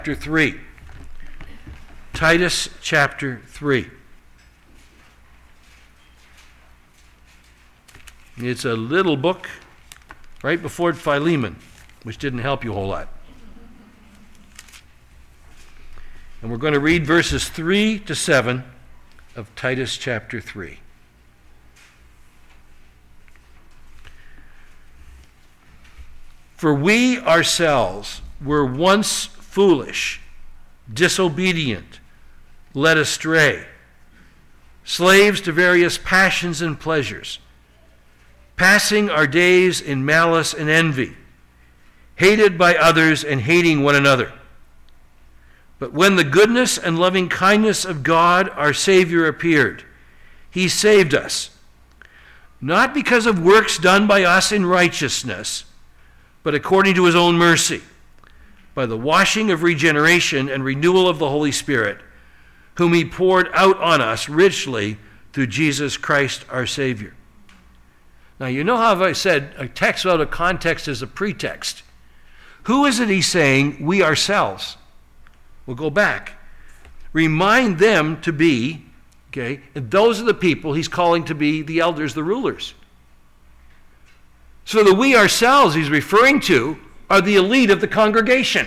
Chapter 3. Titus chapter 3. It's a little book right before Philemon, which didn't help you a whole lot. And we're going to read verses 3 to 7 of Titus chapter 3. For we ourselves were once foolish, disobedient, led astray, slaves to various passions and pleasures, passing our days in malice and envy, hated by others and hating one another. But when the goodness and loving kindness of God, our Savior, appeared, he saved us, not because of works done by us in righteousness, but according to his own mercy, by the washing of regeneration and renewal of the Holy Spirit, whom he poured out on us richly through Jesus Christ our Savior. Now, you know how I said a text out of context is a pretext. Who is it he's saying? We ourselves. We'll go back. Remind them to be, and those are the people he's calling to be the elders, the rulers. So the we ourselves he's referring to are the elite of the congregation.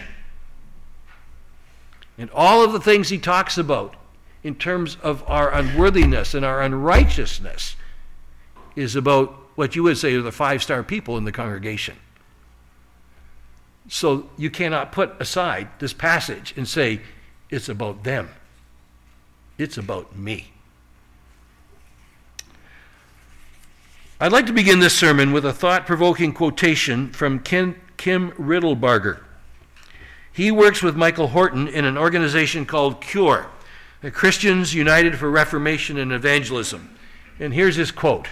And all of the things he talks about in terms of our unworthiness and our unrighteousness is about what you would say are the 5-star people in the congregation. So you cannot put aside this passage and say, it's about them. It's about me. I'd like to begin this sermon with a thought-provoking quotation from Kim Riddlebarger. He works with Michael Horton in an organization called CURE, the Christians United for Reformation and Evangelism. And here's his quote.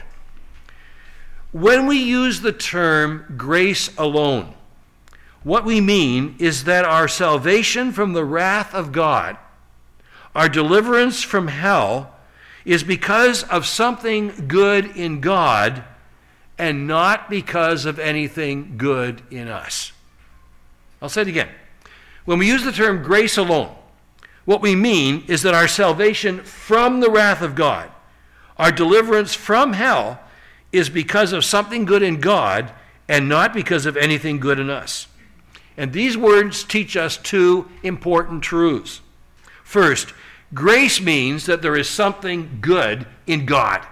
When we use the term grace alone, what we mean is that our salvation from the wrath of God, our deliverance from hell, is because of something good in God and not because of anything good in us. I'll say it again. When we use the term grace alone, what we mean is that our salvation from the wrath of God, our deliverance from hell, is because of something good in God and not because of anything good in us. And these words teach us two important truths. First, grace means that there is something good in God.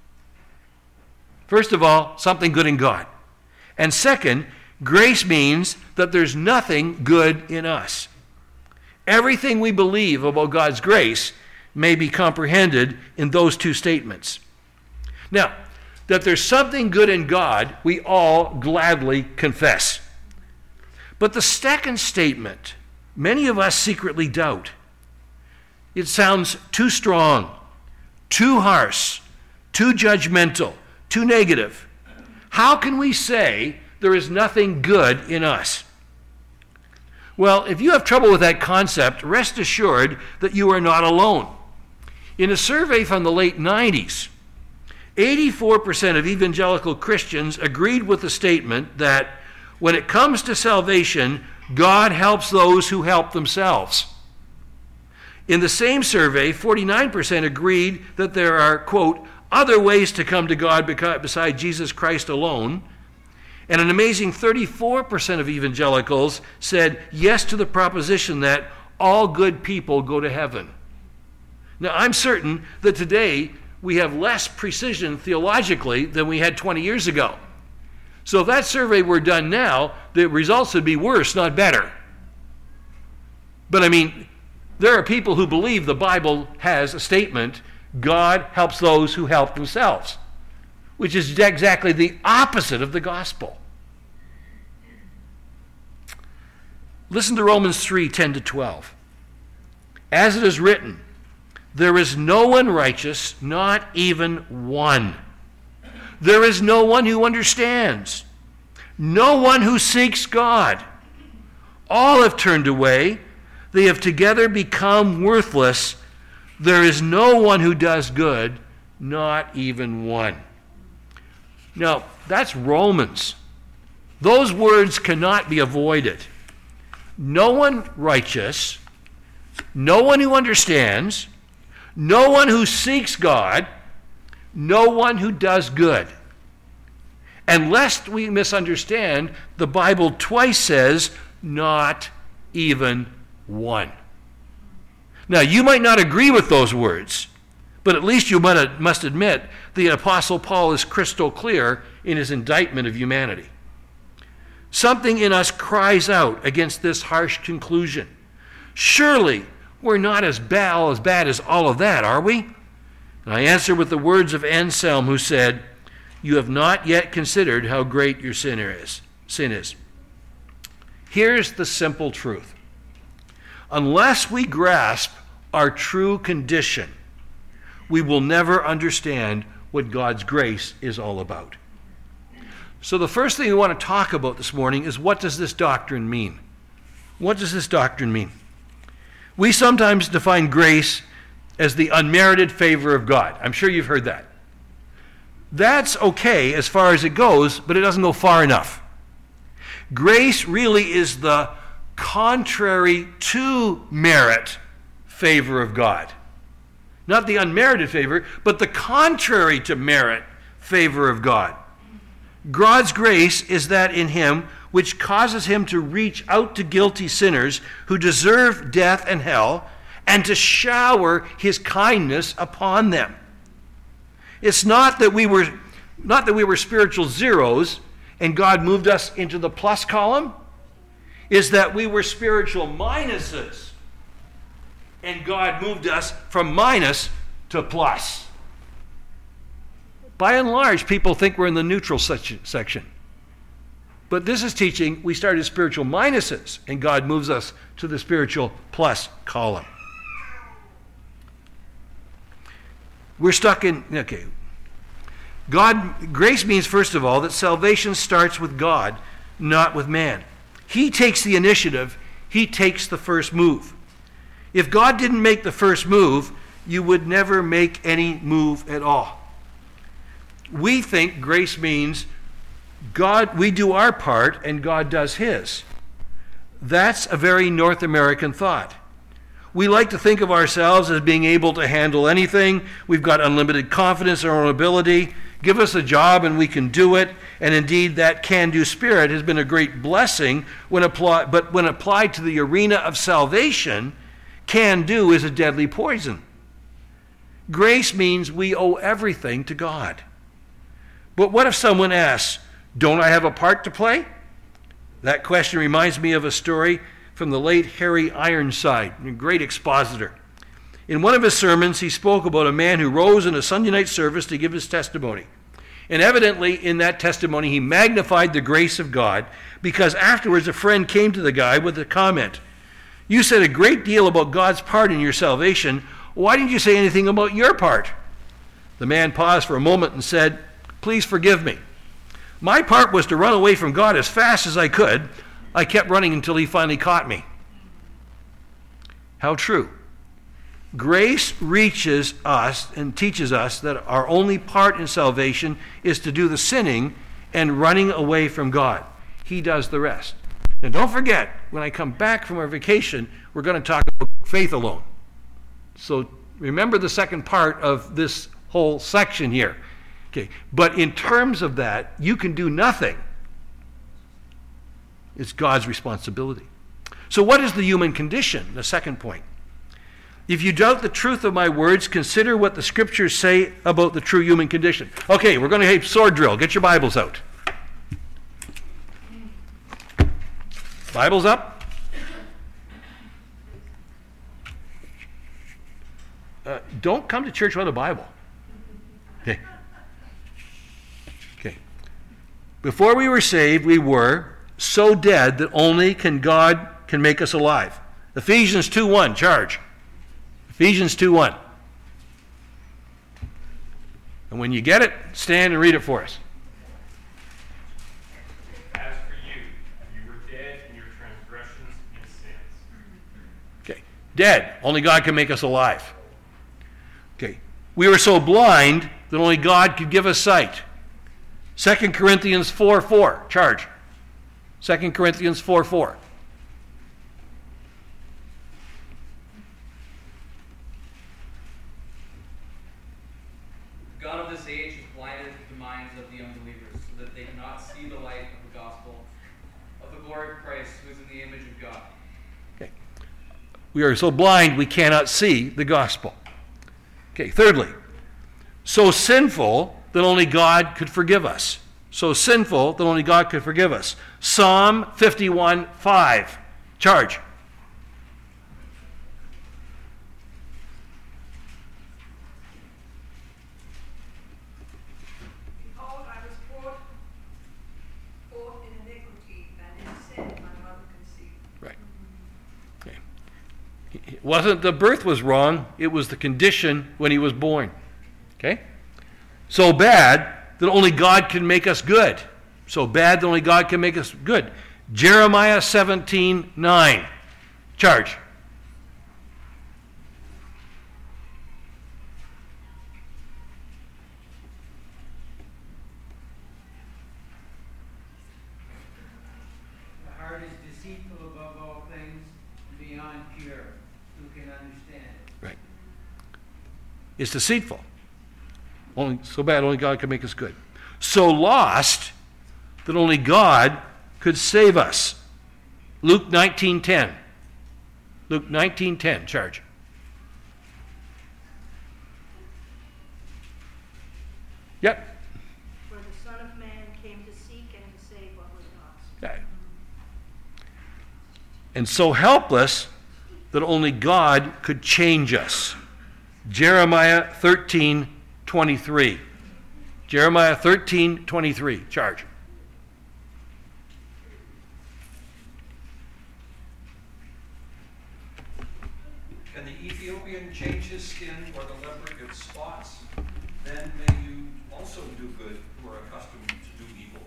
First of all, something good in God. And second, grace means that there's nothing good in us. Everything we believe about God's grace may be comprehended in those two statements. Now, that there's something good in God, we all gladly confess. But the second statement, many of us secretly doubt. It sounds too strong, too harsh, too judgmental, too negative. How can we say there is nothing good in us? Well, if you have trouble with that concept, rest assured that you are not alone. In a survey from the late 90s, 84% of evangelical Christians agreed with the statement that when it comes to salvation, God helps those who help themselves. In the same survey, 49% agreed that there are, quote, other ways to come to God beside Jesus Christ alone. And an amazing 34% of evangelicals said yes to the proposition that all good people go to heaven. Now, I'm certain that today we have less precision theologically than we had 20 years ago. So if that survey were done now, the results would be worse, not better. But I mean, there are people who believe the Bible has a statement, God helps those who help themselves, which is exactly the opposite of the gospel. Listen to Romans 3:10-12. As it is written, there is no one righteous, not even one. There is no one who understands, no one who seeks God. All have turned away. They have together become worthless. There is no one who does good, not even one. Now, that's Romans. Those words cannot be avoided. no one righteous, no one who understands, no one who seeks God, no one who does good. And lest we misunderstand, the Bible twice says, not even one. Now, you might not agree with those words, but at least you must admit the Apostle Paul is crystal clear in his indictment of humanity. Something in us cries out against this harsh conclusion. Surely, we're not as bad as all of that, are we? And I answer with the words of Anselm, who said, you have not yet considered how great your sin is. Here's the simple truth. Unless we grasp our true condition, we will never understand what God's grace is all about. So the first thing we want to talk about this morning is, what does this doctrine mean? What does this doctrine mean? We sometimes define grace as the unmerited favor of God. I'm sure you've heard that. That's okay as far as it goes, but it doesn't go far enough. Grace really is the contrary to merit favor of God. Not the unmerited favor, but the contrary to merit favor of God. God's grace is that in him which causes him to reach out to guilty sinners who deserve death and hell, and to shower his kindness upon them. It's not that we were spiritual zeros and God moved us into the plus column. It's that we were spiritual minuses and God moved us from minus to plus. By and large, people think we're in the neutral section. But this is teaching we started as spiritual minuses and God moves us to the spiritual plus column. We're stuck in, grace means, first of all, that salvation starts with God, not with man. He takes the initiative. He takes the first move. If God didn't make the first move, you would never make any move at all. We think grace means we do our part and God does his. That's a very North American thought. We like to think of ourselves as being able to handle anything. We've got unlimited confidence in our own ability. Give us a job and we can do it. And indeed, that can-do spirit has been a great blessing but when applied to the arena of salvation, can-do is a deadly poison. Grace means we owe everything to God. But what if someone asks, don't I have a part to play? That question reminds me of a story from the late Harry Ironside, a great expositor. In one of his sermons, he spoke about a man who rose in a Sunday night service to give his testimony. And evidently, in that testimony, he magnified the grace of God, because afterwards a friend came to the guy with a comment. You said a great deal about God's part in your salvation. Why didn't you say anything about your part? The man paused for a moment and said, please forgive me. My part was to run away from God as fast as I could. I kept running until he finally caught me. How true. Grace reaches us and teaches us that our only part in salvation is to do the sinning and running away from God. He does the rest. And don't forget, when I come back from our vacation, we're going to talk about faith alone. So remember the second part of this whole section here. Okay. But in terms of that, you can do nothing. It's God's responsibility. So what is the human condition? The second point. If you doubt the truth of my words, consider what the scriptures say about the true human condition. Okay, we're going to have sword drill. Get your Bibles out. Bibles up. Don't come to church without a Bible. Okay. Okay. Before we were saved, we were so dead that only God can make us alive. Ephesians 2:1, charge. Ephesians 2:1. And when you get it, stand and read it for us. As for you were dead in your transgressions and sins. Okay. Dead. Only God can make us alive. Okay. We were so blind that only God could give us sight. 2 Corinthians 4:4, charge. 2 Corinthians 4:4. of this age has blinded the minds of the unbelievers, so that they cannot see the light of the gospel of the glory of Christ, who is in the image of God. Okay. We are so blind we cannot see the gospel. Okay, thirdly, so sinful that only God could forgive us. So sinful that only God could forgive us. Psalm 51:5. Charge. Behold, I was brought forth in iniquity, and in sin my mother conceived. Right. Okay. It wasn't the birth was wrong, it was the condition when he was born. Okay? So bad that only God can make us good. So bad that only God can make us good. Jeremiah 17:9. Charge. The heart is deceitful above all things, and beyond cure. Who can understand it? Right. It's deceitful. Only so bad only God can make us good. So lost that only God could save us. Luke 19:10. Luke 19:10. Charge. Yep. For the Son of Man came to seek and to save what was lost. Yeah. And so helpless that only God could change us. Jeremiah 13:23. Jeremiah 13:23. Charge. Can the Ethiopian change his skin or the leper its spots? Then may you also do good who are accustomed to do evil.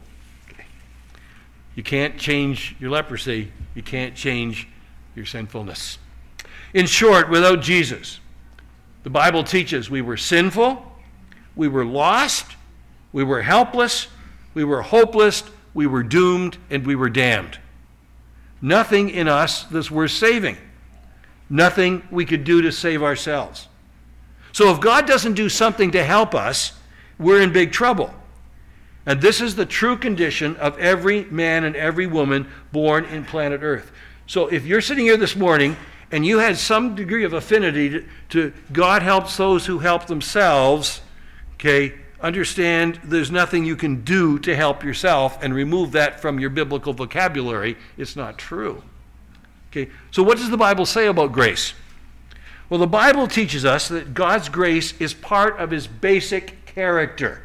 You can't change your leprosy. You can't change your sinfulness. In short, without Jesus, the Bible teaches we were sinful, we were lost, we were helpless, we were hopeless, we were doomed, and we were damned. Nothing in us that's worth saving. Nothing we could do to save ourselves. So if God doesn't do something to help us, we're in big trouble. And this is the true condition of every man and every woman born in planet Earth. So if you're sitting here this morning and you had some degree of affinity to God helps those who help themselves, okay, understand there's nothing you can do to help yourself, and remove that from your biblical vocabulary. It's not true. Okay, so what does the Bible say about grace? Well, the Bible teaches us that God's grace is part of his basic character.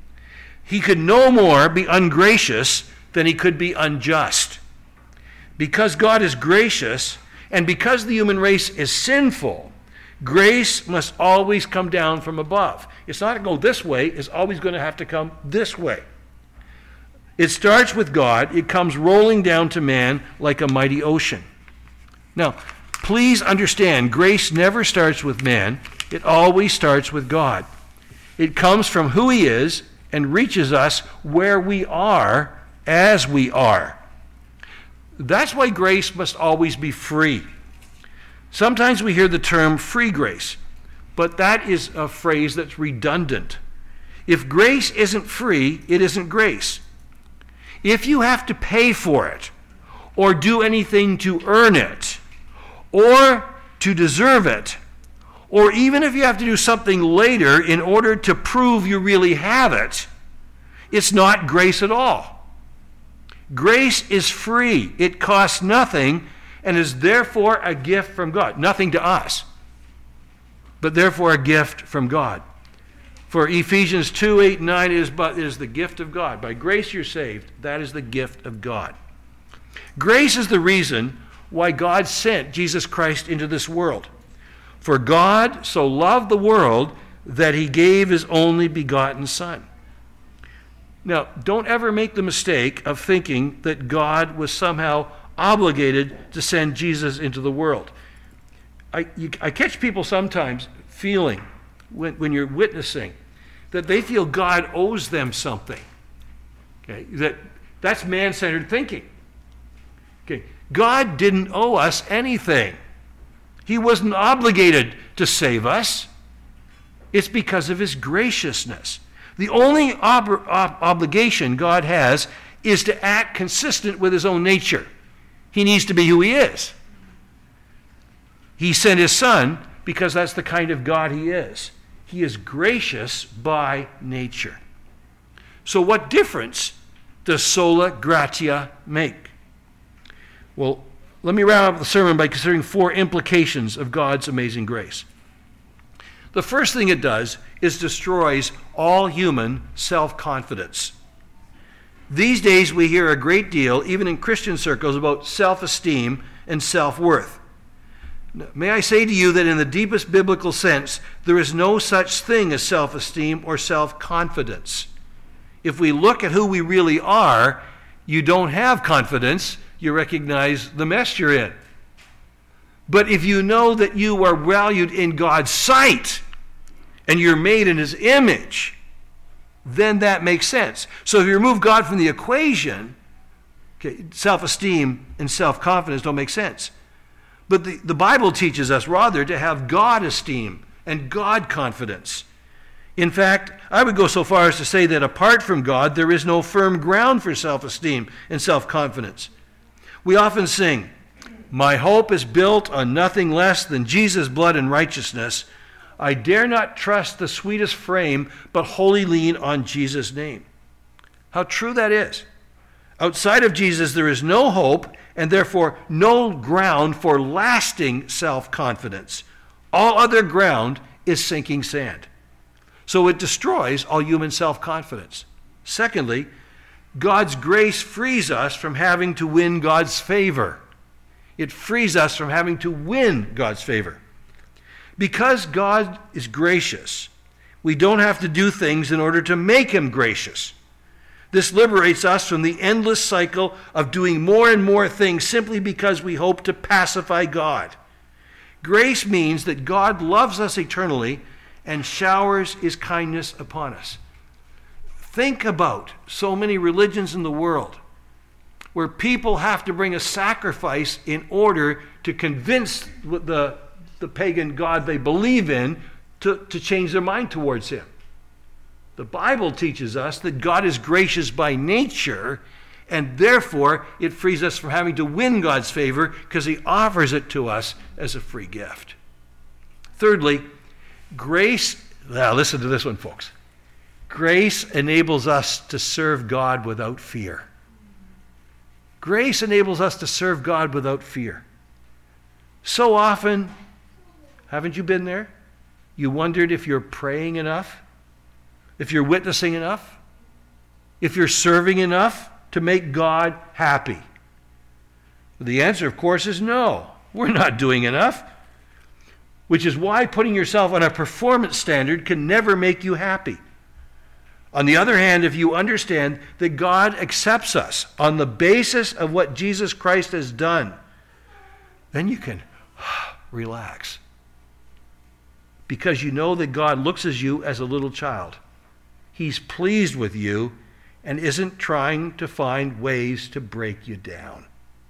He could no more be ungracious than he could be unjust. Because God is gracious, and because the human race is sinful, grace must always come down from above. It's not going to go this way, it's always going to have to come this way. It starts with God, it comes rolling down to man like a mighty ocean. Now, please understand, grace never starts with man, it always starts with God. It comes from who he is and reaches us where we are as we are. That's why grace must always be free. Sometimes we hear the term free grace, but that is a phrase that's redundant. If grace isn't free, it isn't grace. If you have to pay for it, or do anything to earn it, or to deserve it, or even if you have to do something later in order to prove you really have it, it's not grace at all. Grace is free. It costs nothing and is therefore a gift from God. Nothing to us, but therefore a gift from God. For Ephesians 2:8-9 is the gift of God. By grace you're saved. That is the gift of God. Grace is the reason why God sent Jesus Christ into this world. For God so loved the world that he gave his only begotten Son. Now, don't ever make the mistake of thinking that God was somehow obligated to send Jesus into the world. I catch people sometimes feeling, when you're witnessing, that they feel God owes them something. Okay, that's man-centered thinking. Okay, God didn't owe us anything. He wasn't obligated to save us. It's because of his graciousness. The only obligation God has is to act consistent with his own nature. He needs to be who he is. He sent his Son because that's the kind of God he is. He is gracious by nature. So what difference does sola gratia make? Well, let me wrap up the sermon by considering 4 implications of God's amazing grace. The first thing it does is destroys all human self-confidence. These days we hear a great deal, even in Christian circles, about self-esteem and self-worth. May I say to you that in the deepest biblical sense, there is no such thing as self-esteem or self-confidence. If we look at who we really are, you don't have confidence, you recognize the mess you're in. But if you know that you are valued in God's sight and you're made in his image, then that makes sense. So if you remove God from the equation, okay, self-esteem and self-confidence don't make sense. But the Bible teaches us rather to have God esteem and God confidence. In fact, I would go so far as to say that apart from God, there is no firm ground for self-esteem and self-confidence. We often sing, "My hope is built on nothing less than Jesus' blood and righteousness. I dare not trust the sweetest frame, but wholly lean on Jesus' name." How true that is. Outside of Jesus, there is no hope and therefore no ground for lasting self-confidence. All other ground is sinking sand. So it destroys all human self-confidence. Secondly, God's grace frees us from having to win God's favor. It frees us from having to win God's favor. Because God is gracious, we don't have to do things in order to make him gracious. This liberates us from the endless cycle of doing more and more things simply because we hope to pacify God. Grace means that God loves us eternally and showers his kindness upon us. Think about so many religions in the world where people have to bring a sacrifice in order to convince the pagan god they believe in to change their mind towards him. The Bible teaches us that God is gracious by nature, and therefore it frees us from having to win God's favor because he offers it to us as a free gift. Thirdly, grace, now listen to this one, folks. Grace enables us to serve God without fear. Grace enables us to serve God without fear. So often, haven't you been there? You wondered if you're praying enough, if you're witnessing enough, if you're serving enough to make God happy. The answer, of course, is no. We're not doing enough. Which is why putting yourself on a performance standard can never make you happy. On the other hand, if you understand that God accepts us on the basis of what Jesus Christ has done, then you can relax. Because you know that God looks at you as a little child. He's pleased with you and isn't trying to find ways to break you down.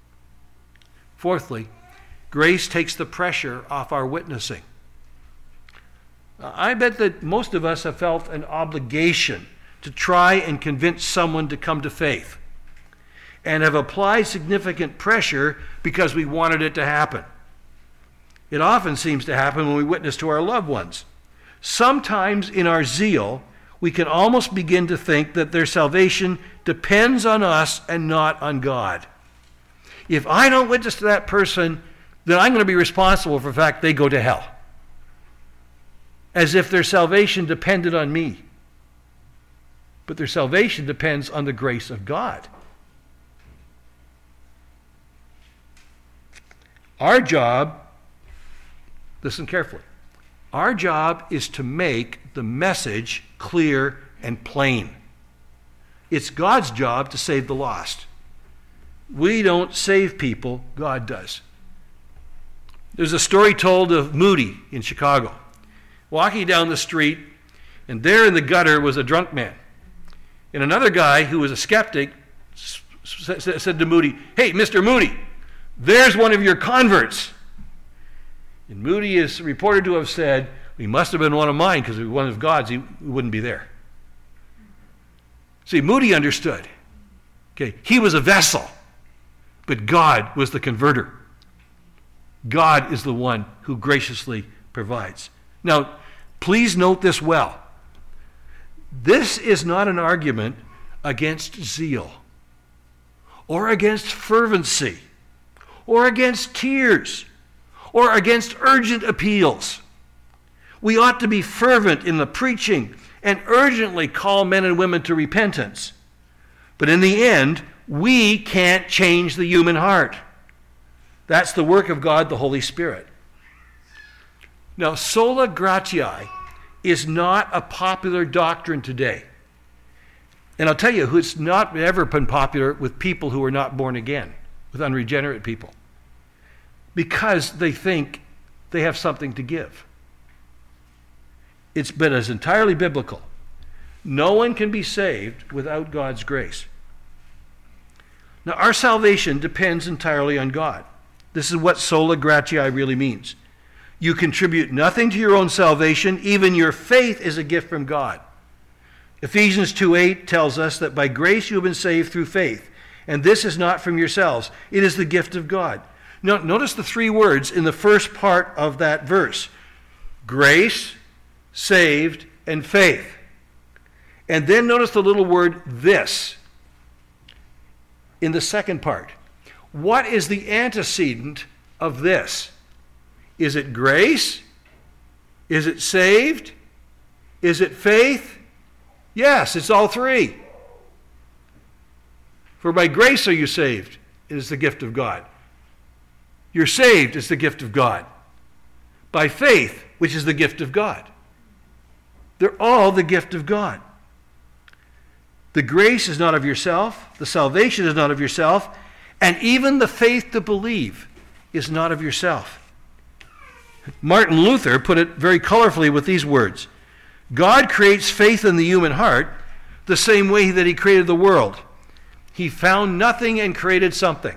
Fourthly, grace takes the pressure off our witnessing. I bet that most of us have felt an obligation to try and convince someone to come to faith and have applied significant pressure because we wanted it to happen. It often seems to happen when we witness to our loved ones. Sometimes in our zeal, we can almost begin to think that their salvation depends on us and not on God. If I don't witness to that person, then I'm going to be responsible for the fact they go to hell. As if their salvation depended on me. But their salvation depends on the grace of God. Our job, listen carefully, our job is to make the message clear and plain. It's God's job to save the lost. We don't save people, God does. There's a story told of Moody in Chicago, walking down the street, and there in the gutter was a drunk man. And another guy who was a skeptic said to Moody, "Hey, Mr. Moody, there's one of your converts." And Moody is reported to have said, "He must have been one of mine, because if he was one of God's, he wouldn't be there." See, Moody understood. Okay, he was a vessel, but God was the converter. God is the one who graciously provides. Now, please note this well. This is not an argument against zeal, or against fervency, or against tears, or against urgent appeals. We ought to be fervent in the preaching and urgently call men and women to repentance. But in the end, we can't change the human heart. That's the work of God, the Holy Spirit. Now, sola gratiae is not a popular doctrine today. And I'll tell you, it's not ever been popular with people who are not born again, with unregenerate people, because they think they have something to give. It's entirely biblical. No one can be saved without God's grace. Now, our salvation depends entirely on God. This is what sola gratiae really means. You contribute nothing to your own salvation. Even your faith is a gift from God. Ephesians 2:8 tells us that by grace you have been saved through faith, and this is not from yourselves. It is the gift of God. Now, notice the three words in the first part of that verse: grace, saved, and faith. And then notice the little word this in the second part. What is the antecedent of this? Is it grace? Is it saved? Is it faith? Yes, it's all three. For by grace are you saved. It is the gift of God. You're saved is the gift of God. By faith, which is the gift of God. They're all the gift of God. The grace is not of yourself. The salvation is not of yourself. And even the faith to believe is not of yourself. Martin Luther put it very colorfully with these words: God creates faith in the human heart the same way that he created the world. He found nothing and created something.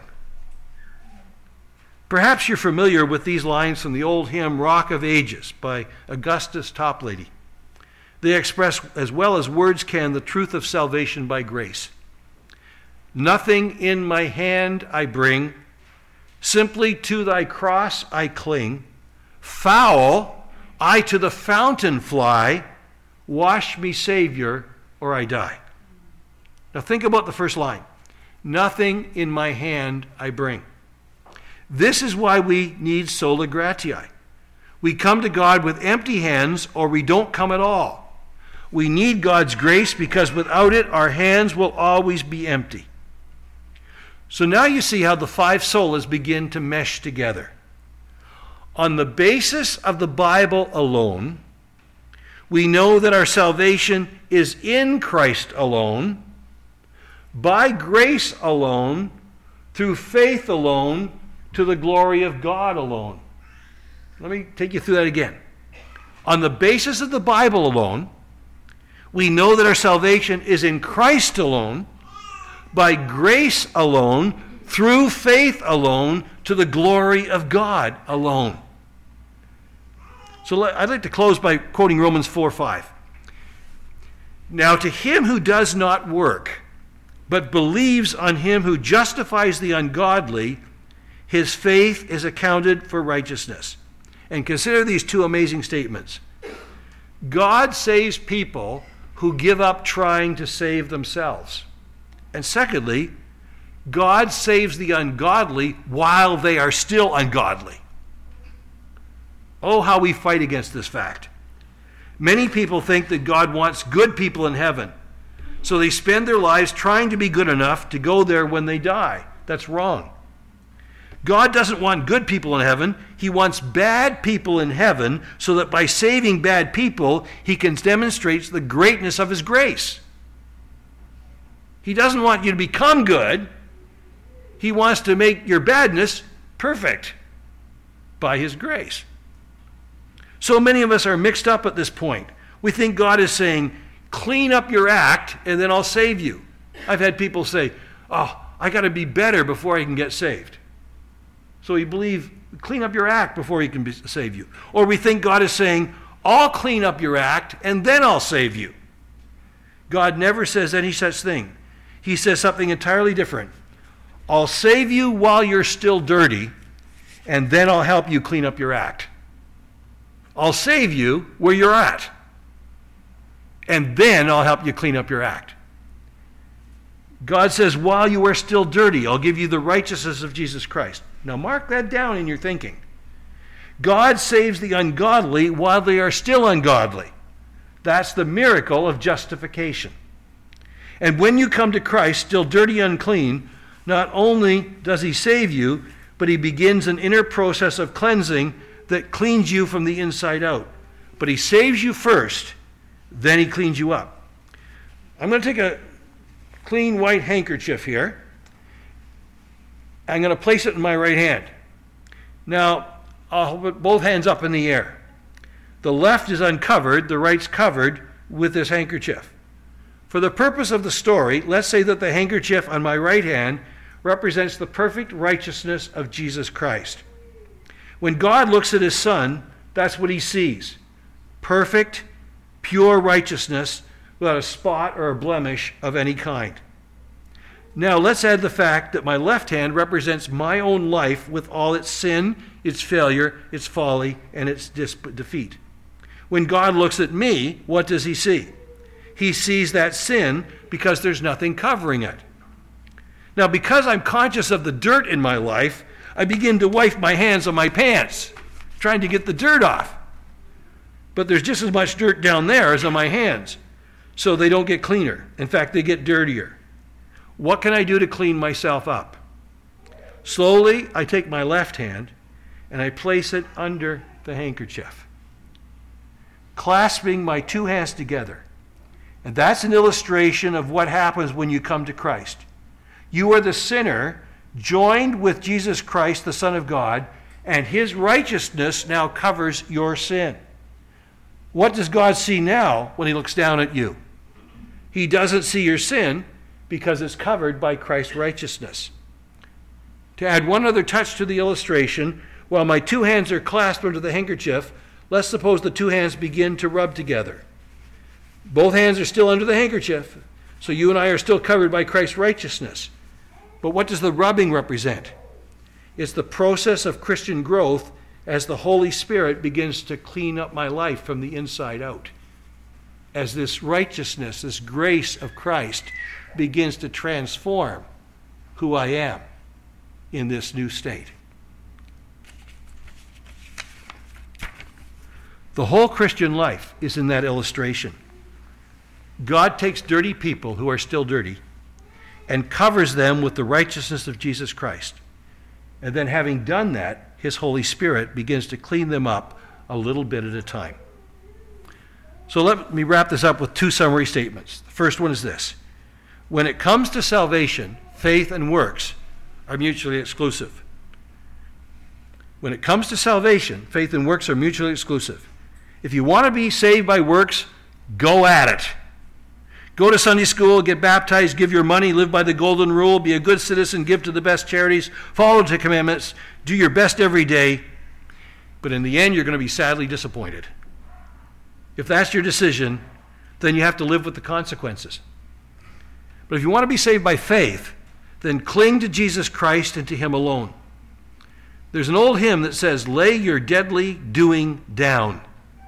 Perhaps you're familiar with these lines from the old hymn Rock of Ages by Augustus Toplady. They express, as well as words can, the truth of salvation by grace. Nothing in my hand I bring, simply to thy cross I cling. Foul, I to the fountain fly, wash me, Savior, or I die. Now think about the first line. Nothing in my hand I bring. This is why we need sola gratiae. We come to God with empty hands, or we don't come at all. We need God's grace because without it, our hands will always be empty. So now you see how the five solas begin to mesh together. On the basis of the Bible alone, we know that our salvation is in Christ alone, by grace alone, through faith alone, to the glory of God alone. Let me take you through that again. On the basis of the Bible alone, we know that our salvation is in Christ alone, by grace alone, through faith alone, to the glory of God alone. So I'd like to close by quoting Romans 4:5. Now to him who does not work, but believes on him who justifies the ungodly, his faith is accounted for righteousness. And consider these two amazing statements. God saves people who give up trying to save themselves. And secondly, God saves the ungodly while they are still ungodly. Oh, how we fight against this fact. Many people think that God wants good people in heaven, so they spend their lives trying to be good enough to go there when they die. That's wrong. God doesn't want good people in heaven. He wants bad people in heaven so that by saving bad people, he can demonstrate the greatness of his grace. He doesn't want you to become good. He wants to make your badness perfect by his grace. So many of us are mixed up at this point. We think God is saying, clean up your act and then I'll save you. I've had people say, oh, I got to be better before I can get saved. So we believe, clean up your act before he can save you. Or we think God is saying, I'll clean up your act and then I'll save you. God never says any such thing. He says something entirely different. I'll save you while you're still dirty, and then I'll help you clean up your act. I'll save you where you're at, and then I'll help you clean up your act. God says, while you are still dirty, I'll give you the righteousness of Jesus Christ. Now mark that down in your thinking. God saves the ungodly while they are still ungodly. That's the miracle of justification. And when you come to Christ, still dirty and unclean, not only does he save you, but he begins an inner process of cleansing that cleans you from the inside out. But he saves you first, then he cleans you up. I'm going to take a clean white handkerchief here. I'm going to place it in my right hand. Now, I'll put both hands up in the air. The left is uncovered, the right's covered with this handkerchief. For the purpose of the story, let's say that the handkerchief on my right hand represents the perfect righteousness of Jesus Christ. When God looks at his Son, that's what he sees. Perfect, pure righteousness without a spot or a blemish of any kind. Now let's add the fact that my left hand represents my own life with all its sin, its failure, its folly, and its defeat. When God looks at me, what does he see? He sees that sin because there's nothing covering it. Now, because I'm conscious of the dirt in my life, I begin to wipe my hands on my pants, trying to get the dirt off. But there's just as much dirt down there as on my hands, so they don't get cleaner. In fact, they get dirtier. What can I do to clean myself up? Slowly, I take my left hand and I place it under the handkerchief, clasping my two hands together. And that's an illustration of what happens when you come to Christ. You are the sinner joined with Jesus Christ, the Son of God, and his righteousness now covers your sin. What does God see now when he looks down at you? He doesn't see your sin because it's covered by Christ's righteousness. To add one other touch to the illustration, while my two hands are clasped under the handkerchief, let's suppose the two hands begin to rub together. Both hands are still under the handkerchief, so you and I are still covered by Christ's righteousness. But what does the rubbing represent? It's the process of Christian growth as the Holy Spirit begins to clean up my life from the inside out. As this righteousness, this grace of Christ begins to transform who I am in this new state. The whole Christian life is in that illustration. God takes dirty people who are still dirty and covers them with the righteousness of Jesus Christ. And then having done that, his Holy Spirit begins to clean them up a little bit at a time. So let me wrap this up with two summary statements. The first one is this. When it comes to salvation, faith and works are mutually exclusive. When it comes to salvation, faith and works are mutually exclusive. If you want to be saved by works, go at it. Go to Sunday school, get baptized, give your money, live by the golden rule, be a good citizen, give to the best charities, follow the commandments, do your best every day. But in the end, you're going to be sadly disappointed. If that's your decision, then you have to live with the consequences. But if you want to be saved by faith, then cling to Jesus Christ and to him alone. There's an old hymn that says, lay your deadly doing down.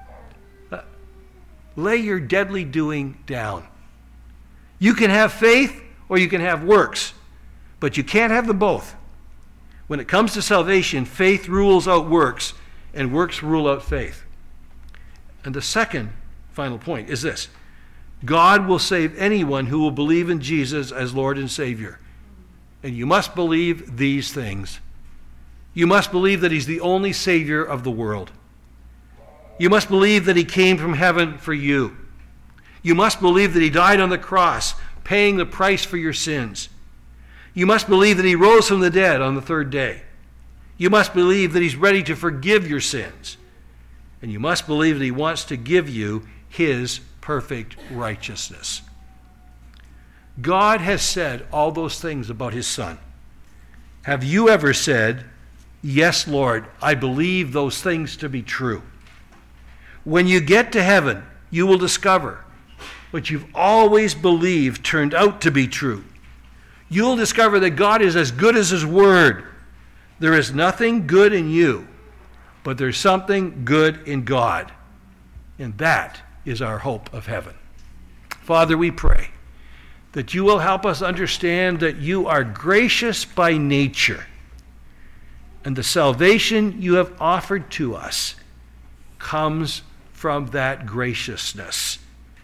Lay your deadly doing down. You can have faith or you can have works, but you can't have them both. When it comes to salvation, faith rules out works, and works rule out faith. And the second final point is this. God will save anyone who will believe in Jesus as Lord and Savior. And you must believe these things. You must believe that he's the only Savior of the world. You must believe that he came from heaven for you. You must believe that he died on the cross, paying the price for your sins. You must believe that he rose from the dead on the third day. You must believe that he's ready to forgive your sins. And you must believe that he wants to give you his perfect righteousness. God has said all those things about his Son. Have you ever said, yes, Lord, I believe those things to be true? When you get to heaven, you will discover what you've always believed turned out to be true. You'll discover that God is as good as His Word. There is nothing good in you, but there's something good in God. And that is our hope of heaven. Father, we pray that you will help us understand that you are gracious by nature, and the salvation you have offered to us comes from that graciousness.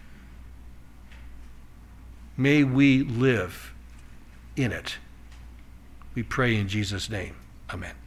May we live in it. We pray in Jesus' name. Amen.